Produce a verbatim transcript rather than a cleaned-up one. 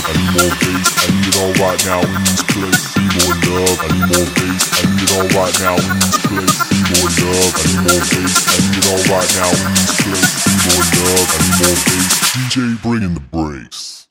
love, I need more bass. I need it all right now in this place. I need more love, I need more bass. I need it all right now in this place. I need more love, I need more bass. I need it all right now in this place. I need more love, I need more bass. D J bringing the breaks.